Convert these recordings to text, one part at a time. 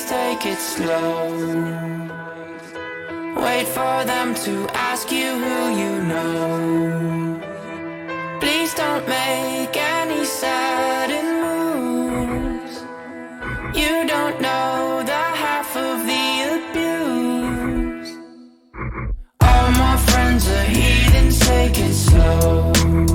take it slow. Wait for them to ask you who you know. Please don't make any sudden moves. You don't know the half of the abuse. All my friends are heathens, take it slow.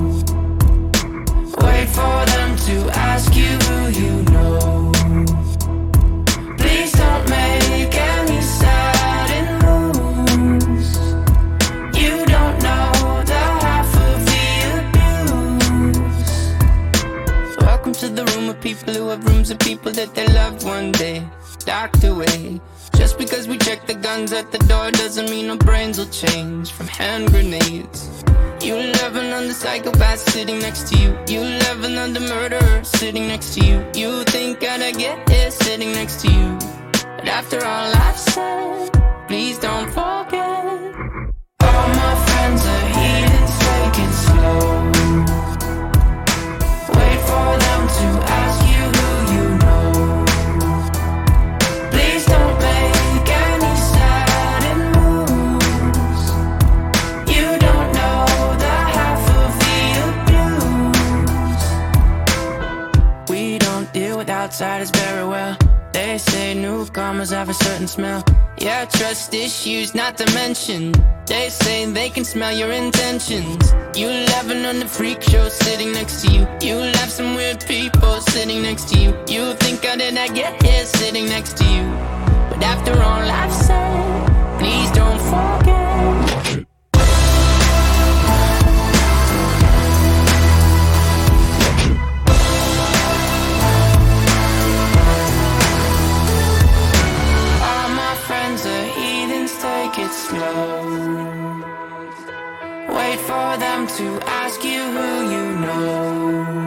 Wait for them to ask you who you know. Please don't make any sudden moves. You don't know the half of the abuse. Welcome to the room of people who have rooms of people that they loved one day docked away. Just because we check the guns at the door doesn't mean our brains will change from hand grenades. You love another psychopath sitting next to you. You love another murderer sitting next to you. You think I'd get here sitting next to you. But after all I've said, please don't forget. All my friends are heathens, take it slow. Wait for them to ask you who you know. Please don't make any sudden moves. You don't know the half of the abuse. We don't deal with outsiders very well. They say newcomers have a certain smell. Yeah, trust issues not to mention. They say they can smell your intentions. You laughing on the freak show sitting next to you. You laugh some weird people sitting next to you. You think how did I get here sitting next to you. But after all I've said, please don't forget. Take it slow. Wait for them to ask you who you know.